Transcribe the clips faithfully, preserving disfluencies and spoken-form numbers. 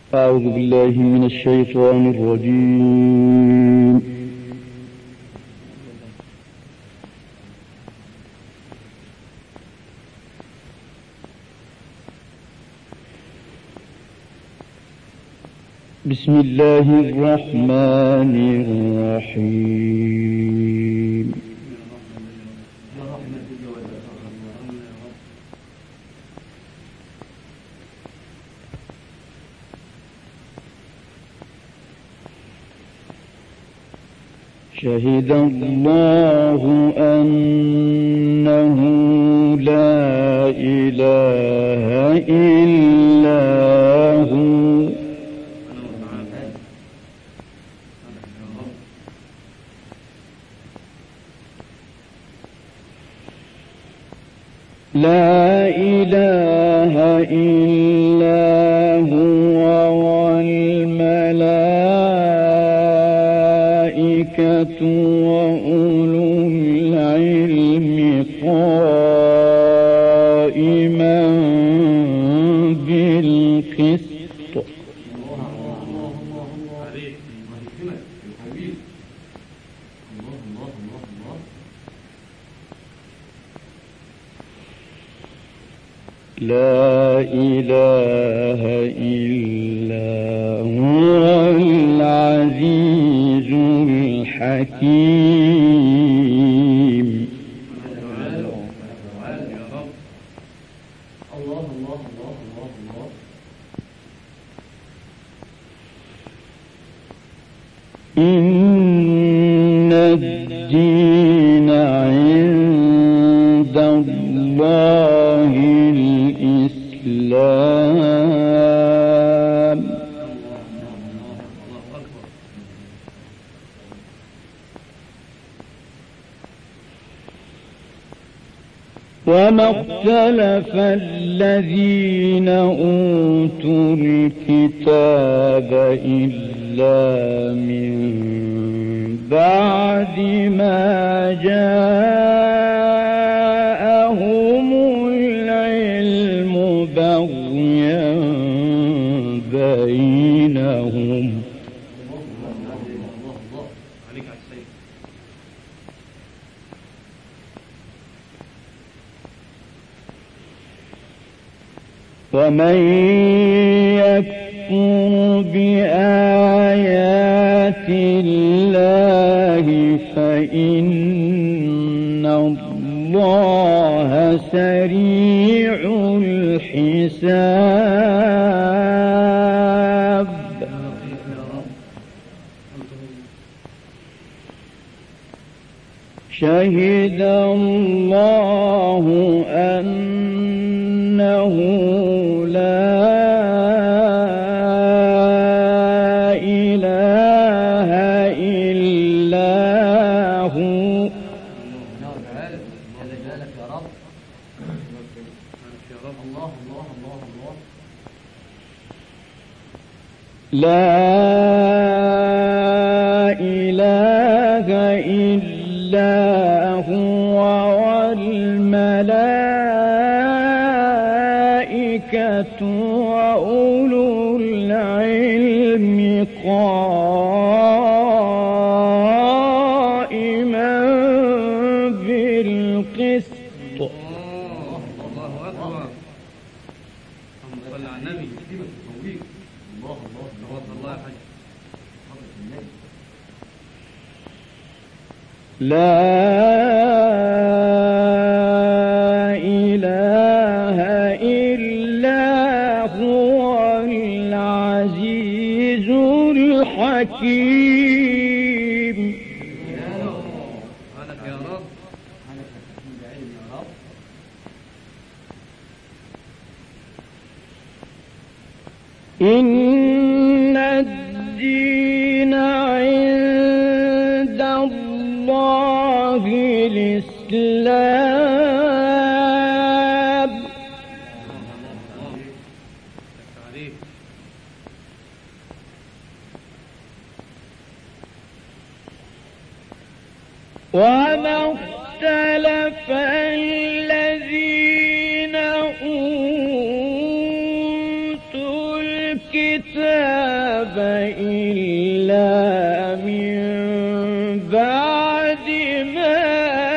أعوذ بالله من الشيطان الرجيم. بسم الله الرحمن الرحيم. شهد الله أنه لا إله إلا هو لا إله إلا هو والملائكة وأولو العلم قائما بالقسط. لا إله إلا هو العزيز الحكيم. إن الدين عند الله الإسلام. وما اختلف الذين أوتوا الكتاب إلا من بعد ما جاءهم العلم بغيا بينهم. ومن يكفر بآيات الله فإن الله سريع الحساب. شهد الله أنه لا إله إلا هو. لا إله إلا هو والملائكة وأولو العلم قائما بالقسط. الله أكبر. صل على النبي. الله الله الله يا حاج. لا إله إلا هو العزيز الحكيم. سبحانك يا رب. إن الدين عند الله الإسلام. وما اختلف الذين أوتوا الكتاب إلا من بعد ما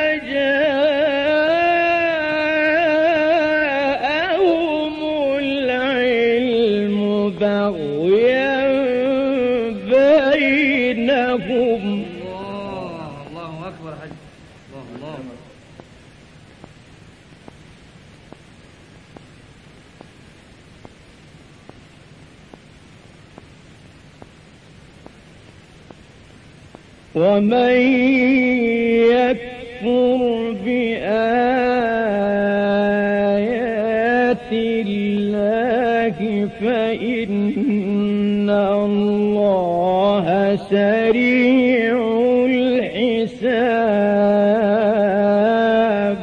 جاءهم العلم بغيا بينهم. الله الله أكبر حج. الله الله. ومن يكفر بآيات الله فإن الله سريع الحساب.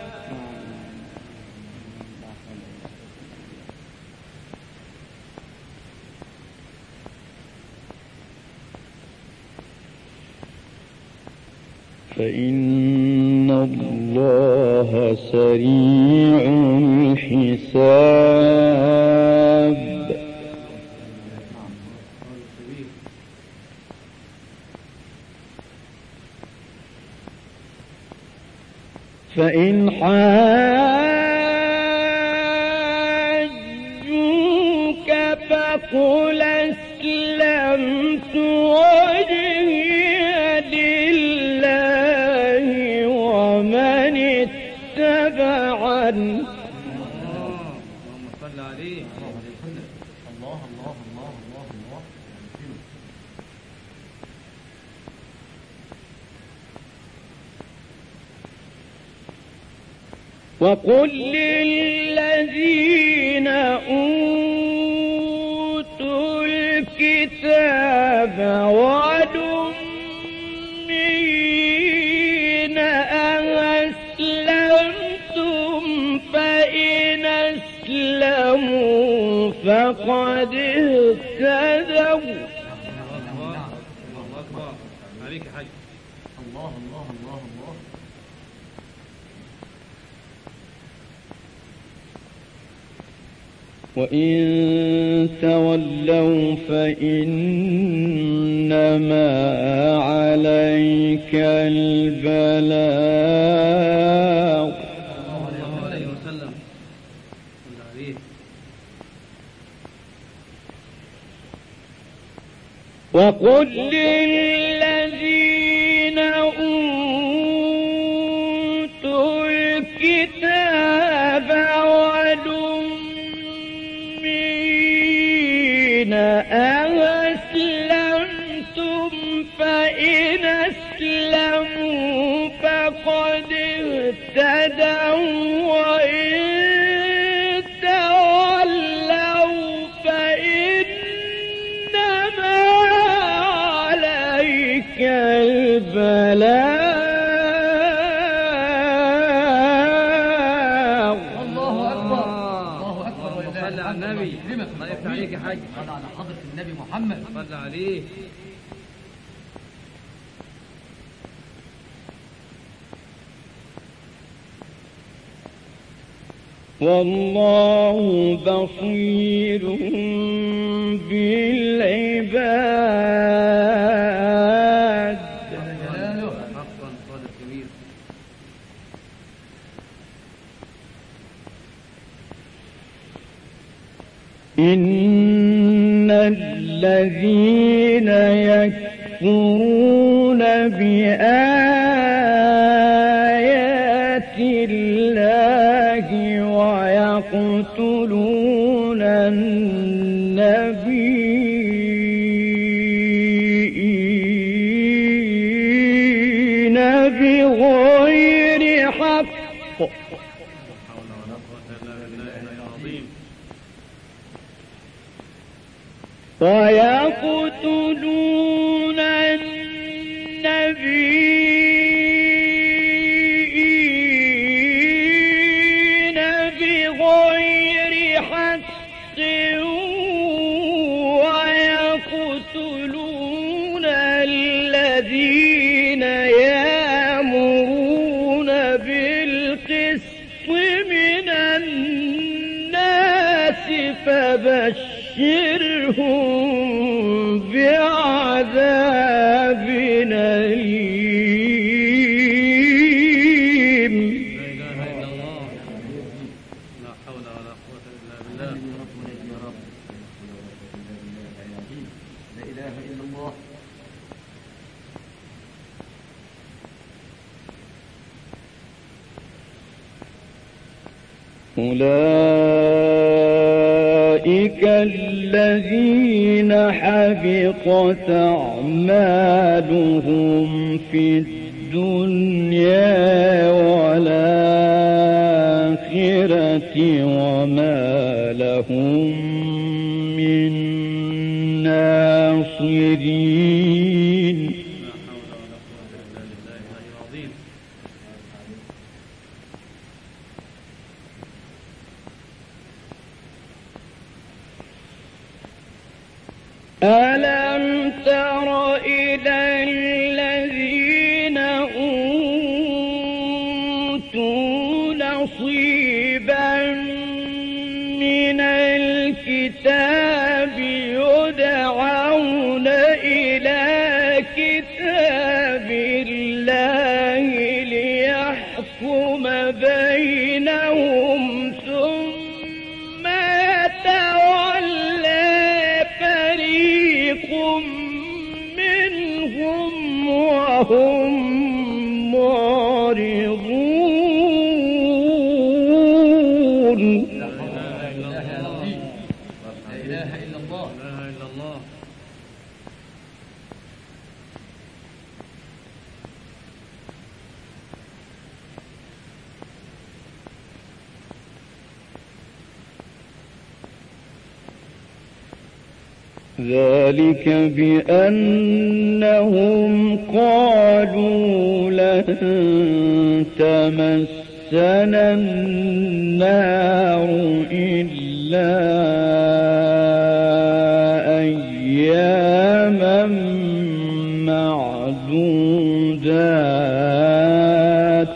فإن الله سريع الحساب. فإن حاجوك فقل أسلمت وجهي لله ومن اتبعني. اللهم صل عليه. الله الله الله الله الله. وقل للذين أوتوا الكتاب والأميين أسلمتم فإن أسلموا فقد اهتدوا. الله أكبر عليك حج. الله الله الله الله. وإن تولوا فإنما عليك البلاغ. الله عليه وسلم. صل عليه. وقل للذين أوتوا الكتاب والأميين أسلمتم فإن أسلموا فقد اهتدوا وإن تولوا فإنما عليك البلاغ. الله أكبر. الله أكبر. صل على النبي. الله يفتح عليك يا حاج. صل على حضرة النبي محمد. صل عليه. والله بصير بالعباد. جلاله. حقا صادق كبير. إن الذين يكفرون بآيات الله ويقتلون النبيين بغير حق ويقتلون النبيين بغير حق ويقتلون الذين يأمرون بالقسط من الناس فبشرهم فبشرهم بعذاب أليم. لا إله إلا الله. لا حول ولا قوة إلا بالله. لا إله إلا الله. أولئك الذين حبطت أعمالهم في الدنيا والآخرة وما لهم من ناصرين. لا حول ولا قوة إلا بالله العظيم. ألم تر إلى الذين أوتوا نصيبا من الكتاب يدعون إلى كتاب الله ليحكم بينهم ثم يتولى فريق منهم وهم معرضون. لا إله إلا الله. لا إله إلا الله. لا إله إلا الله. ذلك بأنهم قالوا لن تمسنا النار إلا أياما معدودات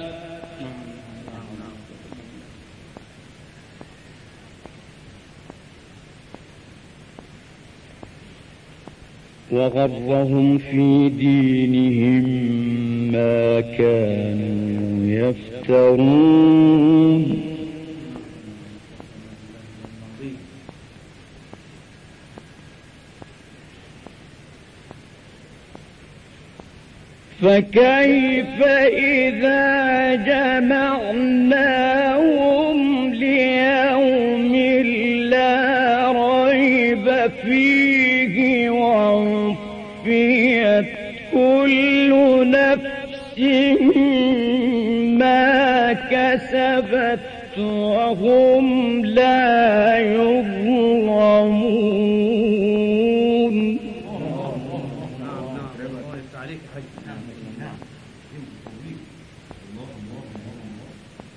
وغرهم في دينهم ما كانوا يفترون. فكيف إذا جمعناهم ليوم لا ريب فيه ووفيت كل نفس ما كسبت وهم لا يظلمون. عليك حج. نعم نعم. الله الله الله الله.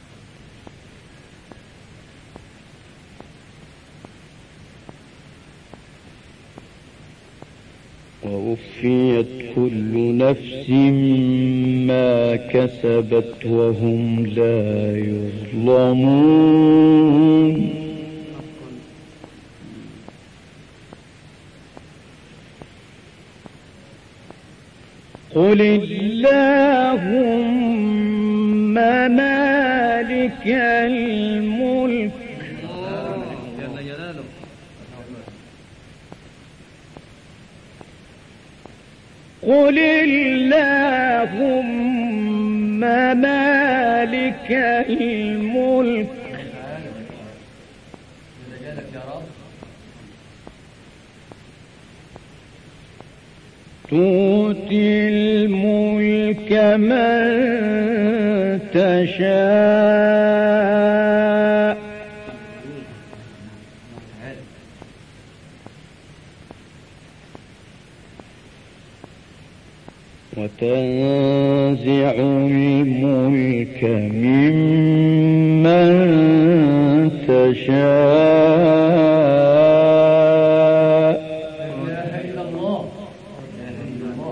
ووفيت كل نفس ما كسبت وهم لا يظلمون. قل اللهم مالك الملك جل جلاله. قل اللهم مالك الملك جلالك يا رب. تؤتي الملك من تشاء وتنزع الملك ممن تشاء لا إله إلا الله. لا إله إلا الله.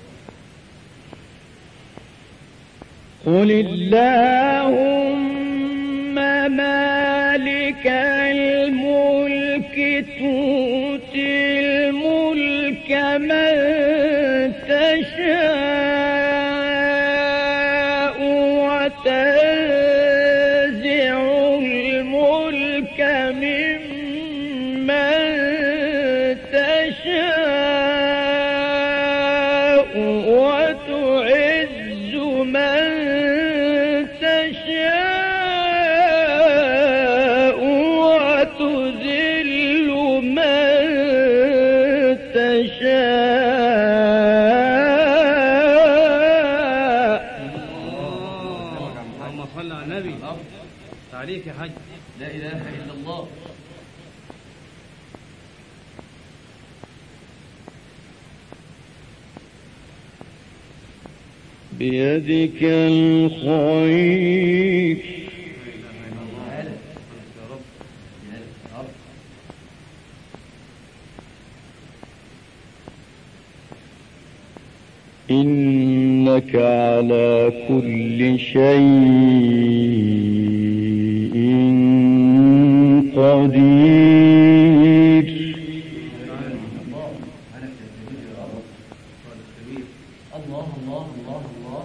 قل اللهم مالك الملك تؤتي الملك من تشاء وتنزع الملك ممن تشاء وتعز من تشاء وتذل من تشاء. اللهم صل على النبي. تعليق يا حاج. لا إله إلا الله. بيدك الخير إنك على كل شيء قدير. الله الله الله الله.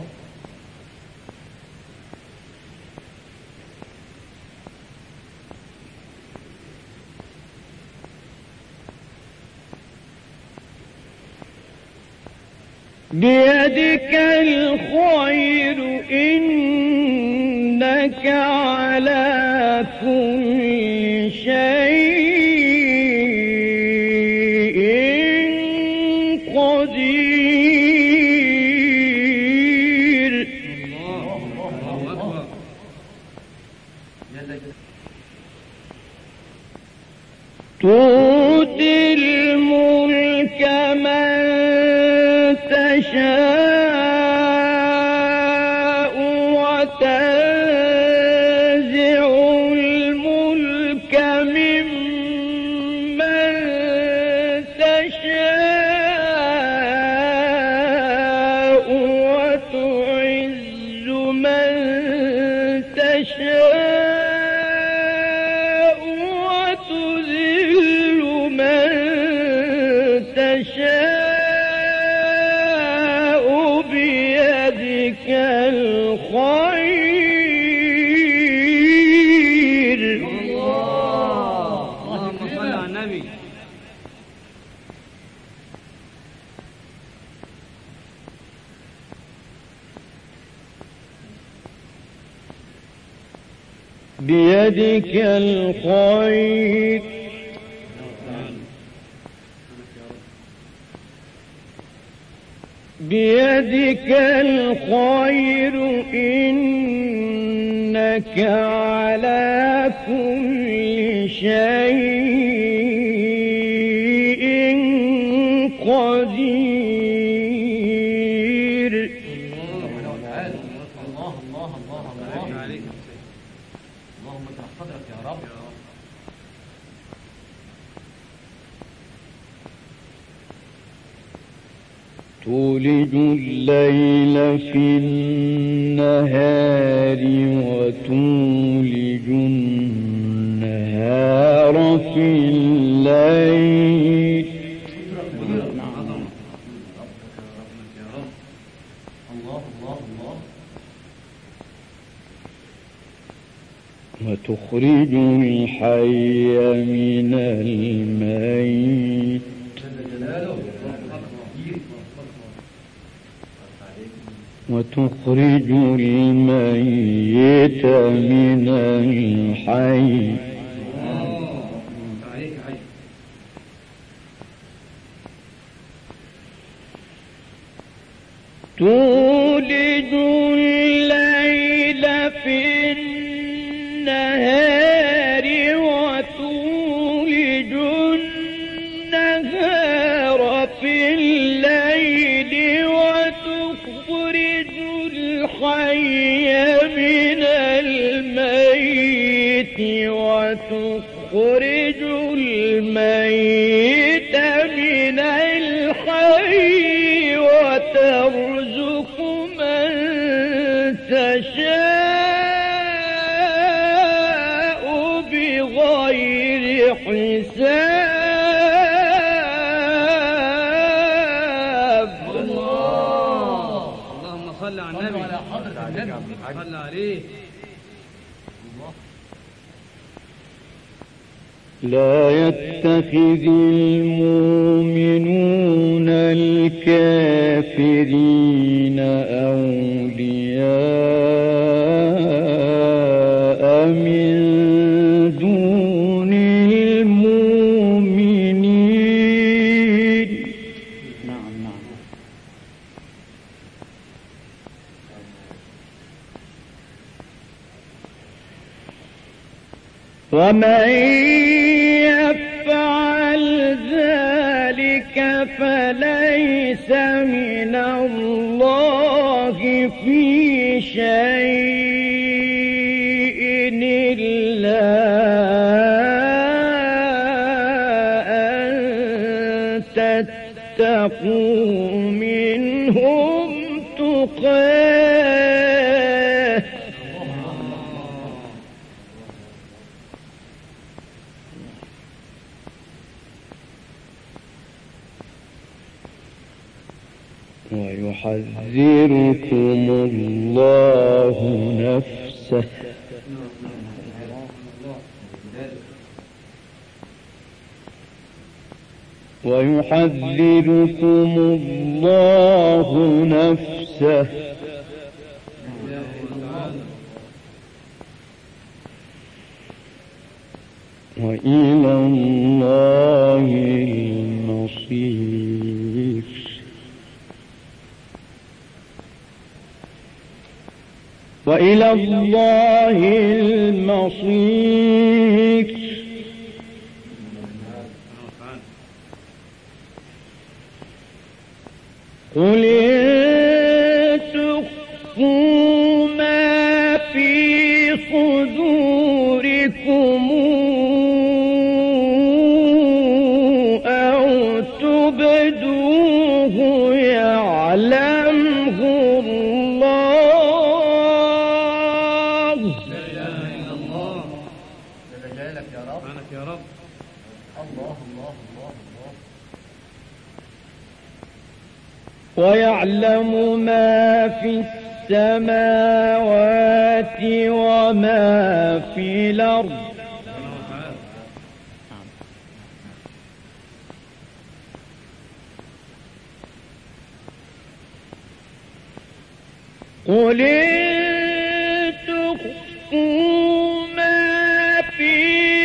بيدك الخير إنك على كل شيء قدير. الله أكبر. تؤتي الملك من تشاء وتنزع الملك ممن تشاء وتعز من تشاء وتذل من تشاء بيدك الخير. اللهم صل على النبي. بيدك الخير بيدك الخير إنك على كل شيء قدير. الله الله الله الله. عليك. اللهم اشرح صدرك يا رب. تولج الليل في النهار وتولج النهار في الليل الله الله الله. وتخرج الحي من الميت وتخرج الميت من الحي تولج الليل في النهار وتولج النهار في الليل وتخرج الحي من الميت وتخرج الميت من الحي وترزق من تشاء بغير حساب. على صلوا النبي. على حضرة النبي. صلى عليه. الله. لا يتخذ المؤمنون الكافرين أولياء من دون المؤمنين. نعم نعم. ومن يفعل ذلك فليس من الله في شيء إلا أن تتقوا منهم تقاه. ويحذركم الله نفسه ويحذركم الله نفسه وإلى الله المصير. وإلى الله المصير. قل إن تخفوا ما في صدوركم أو تبدوه يعلمه الله. لا إله إلا الله. جلالك يا رب. سبحانك يا رب. الله الله الله الله. ويعلم ما في السماوات وما في الأرض. قل إن تخفوا ما في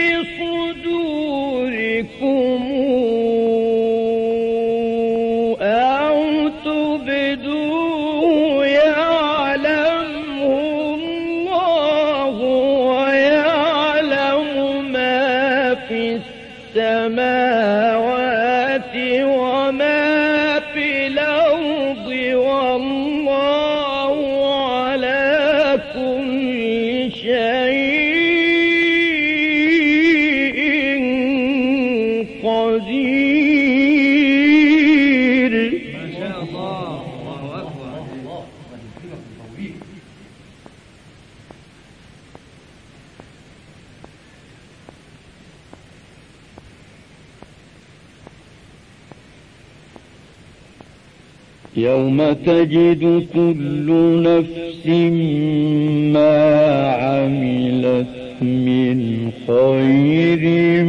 صدوركم أو تبدوه يعلمه الله ويعلم ما في السماوات وما في الأرض والله على كل شيء قدير. ما شاء الله. الله أكبر. الله الله يكرمك التوفيق. يوم تجد كل نفس ما عملت من خير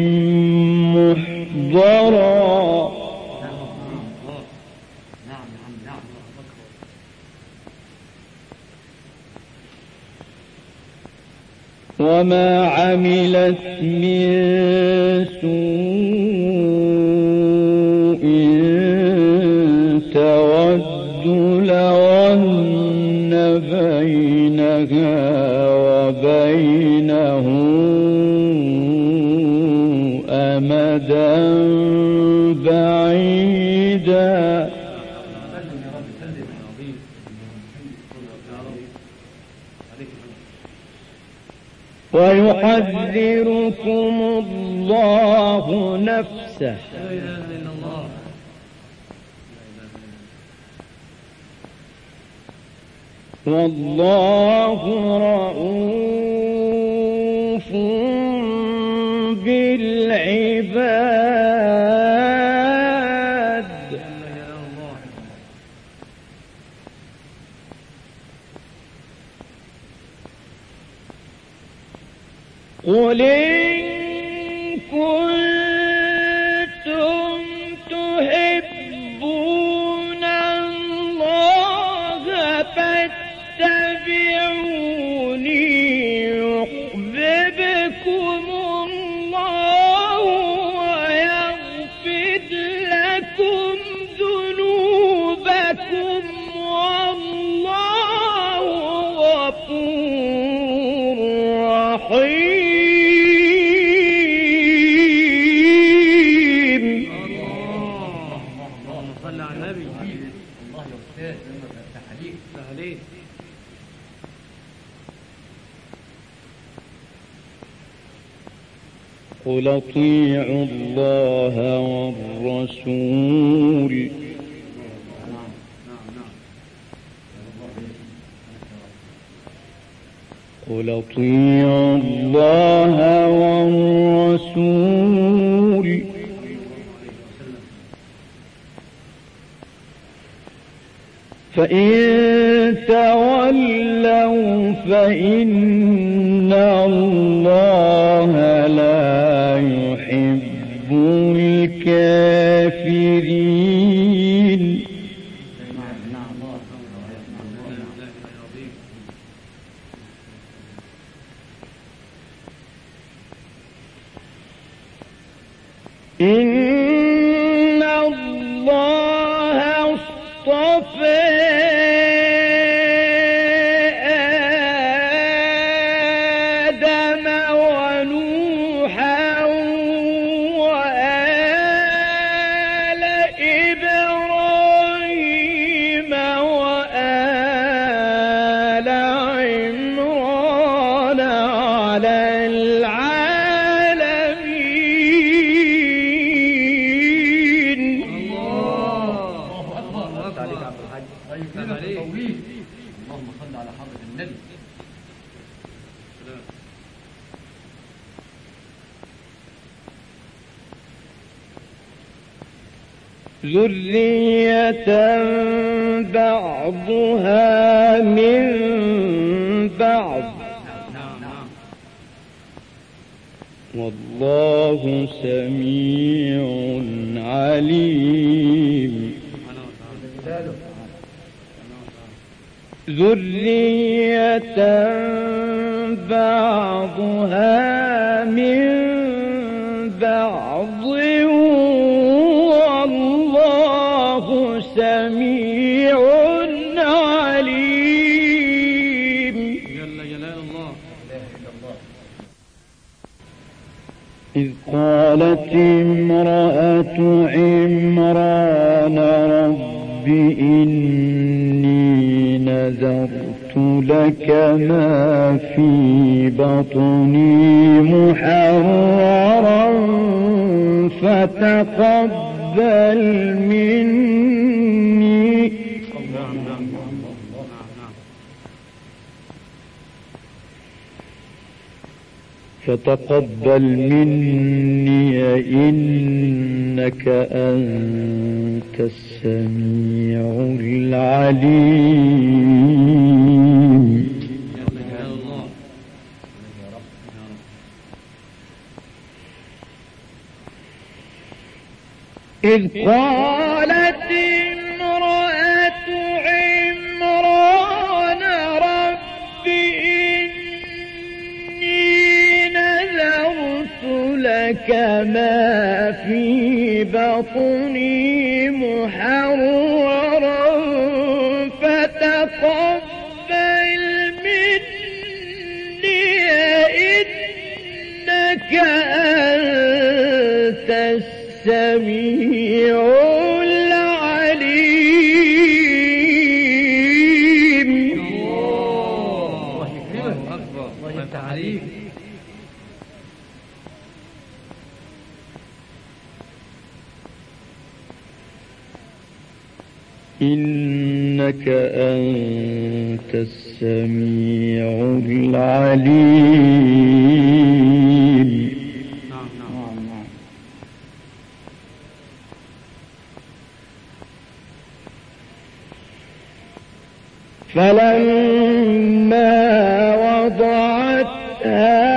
محضرا نعم نعم نعم. وما عملت من سوء تود لو أن بينها وبينه أمدا بعيدا. سلم يا رب سلم. عظيم. يا رب. عليك الحمد. ويحذركم الله نفسه لا إله إلا الله. والله رؤوف بالعباد. لا إله إلا الله. قل إن كنتم تحبون الله فاتبعوني يحببكم الله ويغفر لكم ذنوبكم والله غفور رحيم. اللهم صل على النبي. الله يا أستاذ تحليل تهليل. قل اطيعوا الله والرسول نعم نعم. قل اطيعوا الله والرسول فإن تولوا فإن الله لا يحب الكافرين. إن الله اصطفى آدم ونوحا وآل إبراهيم وآل عمران على العالمين. الله أكبر. طيب كده تطويل. اللهم صل على حضرة النبي. ذرية بعضها من بعض والله سميع عليم. ذرية بعضها من بعض والله سميع عليم. جل جلال الله. إذ قالت امرأة عمران رب إني نذرت لك ما في بطني محررا فتقبل مني نعم نعم نعم. فتقبل مني إنك أنت السميع العليم. جل جلال الله. إذ قالت امرأة عمران رب إني نذرت لك ما في بطني محررا فتقبل مني إنك أنت السميع العليم. الله يكرمك. أكبر. الله يفتح عليك. إنك أنت السميع العليم. نعم نعم. فلما وضعتها